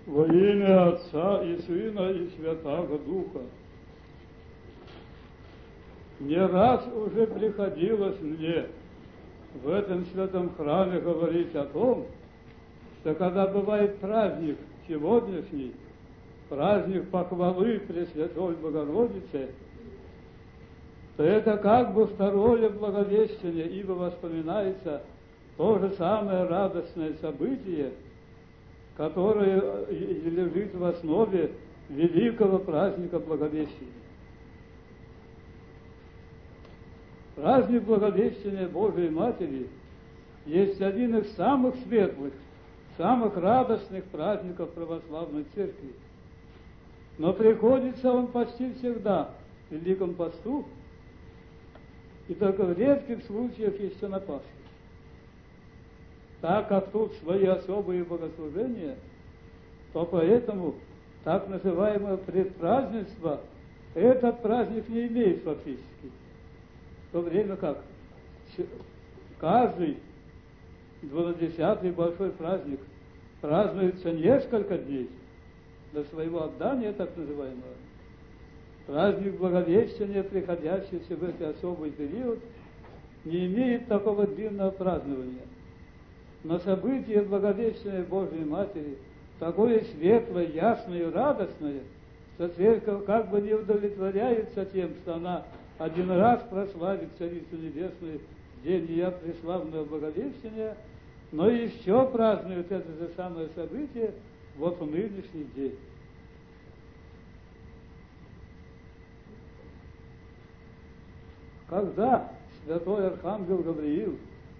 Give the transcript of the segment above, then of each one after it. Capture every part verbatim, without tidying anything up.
Во имя Отца и Сына и Святаго Духа. Не раз уже приходилось мне в этом святом храме говорить о том, что когда бывает праздник сегодняшний, праздник похвалы Пресвятой Богородицы, то это как бы второе благовещение, ибо воспоминается то же самое радостное событие, которое лежит в основе великого праздника Благовещения. Праздник Благовещения Божией Матери есть один из самых светлых, самых радостных праздников православной церкви. Но приходится он почти всегда в Великом посту, и только в редких случаях еще на Пасхе. Так как тут свои особые богослужения, то поэтому так называемое предпразднество этот праздник не имеет фактически. В то время как каждый двунадесятый большой праздник празднуется несколько дней до своего отдания, так называемого. Праздник Благовещения, приходящийся в этот особый период, не имеет такого длинного празднования. Но событие Благовещения Божией Матери такое светлое, ясное и радостное, что церковь как бы не удовлетворяется тем, что она один раз прославит Царицу Небесную в день ее преславного Благовещения, но еще празднует это же самое событие вот в нынешний день. Когда святой архангел Гавриил,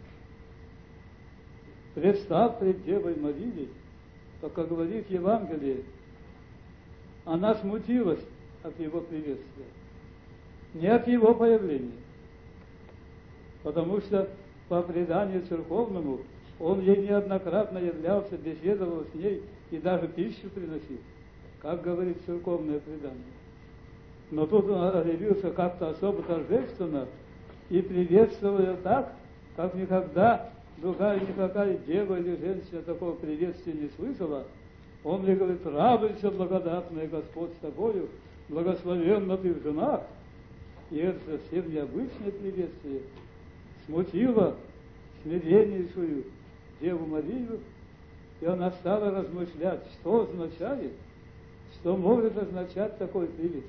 представ пред Девой Марией, то, как говорит Евангелие, она смутилась от его приветствия, не от его появления, потому что по преданию церковному он ей неоднократно являлся, беседовал с ней и даже пищу приносил, как говорит церковное предание. Но тут он явился как-то особо торжественно и приветствовал ее так, как никогда другая никакая дева или женщина такого приветствия не слышала. Он мне говорит: радуйся, благодатная, Господь с тобою, благословенна ты в женах. И это совсем необычное приветствие смутило смиреннейшую Деву Марию, и она стала размышлять, что означает, что может означать такое приветствие.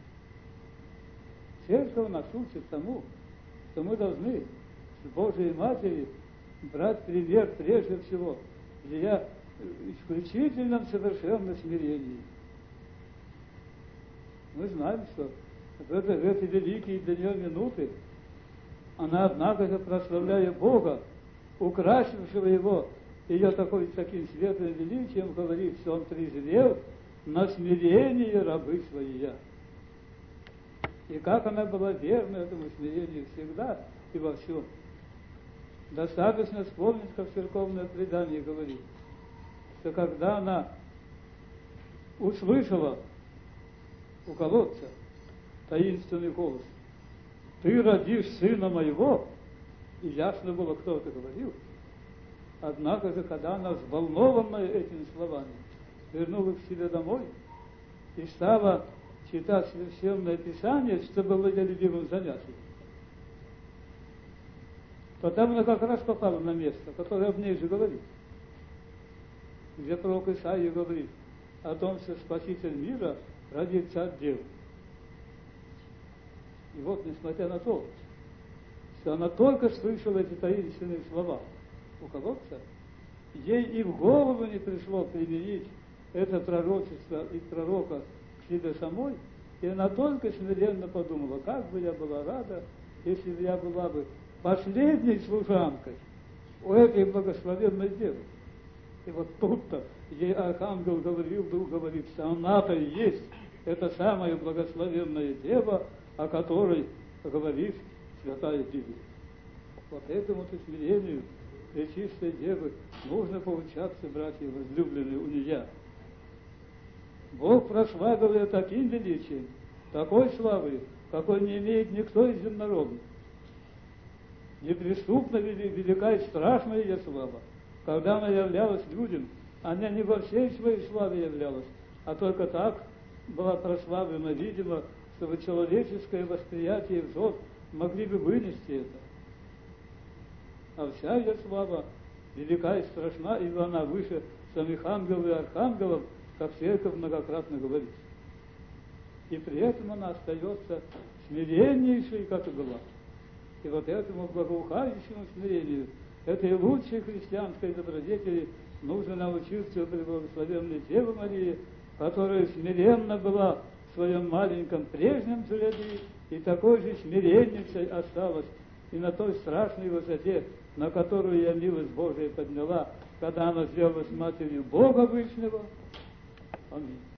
Церковь нас учит тому, что мы должны с Божией Матери брать пример прежде всего в ее исключительном совершенном смирении. Мы знаем, что в, это, в эти великие для нее минуты она, однако же, прославляя Бога, украсившего его ее такой, таким светлым величием, говорит, что он презрел на смирение рабы своей. И как она была верна этому смирению всегда и во всем. Достаточно вспомнить, как церковное предание говорит, что когда она услышала у колодца таинственный голос: «Ты родишь сына моего», и ясно было, кто это говорил. Однако же, когда она, взволнованная этими словами, вернулась к себе домой и стала читать Священное Писание, что было ее любимым занятием, то там она как раз попала на место, которое об ней же говорит, где пророк Исаия говорит о том, что Спаситель мира родится от Девы. И вот, несмотря на то, что она только слышала эти таинственные слова у колодца, ей и в голову не пришло применить это пророчество и пророка к себе самой, и она только смиренно подумала: как бы я была рада, если бы я была бы последней служанкой у этой благословенной девы. И вот тут-то ей архангел говорил, вдруг говорит, что она-то и есть эта самая благословенная дева, о которой говорит Святая Библия. Вот этому-то смирению Пречистой Девы нужно поучаться, братья возлюбленные, у нее. Бог прославил ее таким величием, такой славой, какой не имеет никто из земнородных. Неприступно велика и страшная ее слава, когда она являлась людям она не во всей своей славе являлась, а только так была прославлена, видимо, чтобы человеческое восприятие и взор могли бы вынести это. А вся ее слава велика и страшна, ибо она выше самих ангелов и архангелов, как церковь многократно говорит. И при этом она остается смиреннейшей, как и была. И вот этому благоухающему смирению, этой лучшей христианской добродетели, нужно научиться у преблагословенной Девы Марии, которая смиренно была в своем маленьком прежнем теледе, и такой же смиренницей осталась и на той страшной высоте, на которую я милость Божия подняла, когда она сделалась матерью Бога Вышнего. Аминь.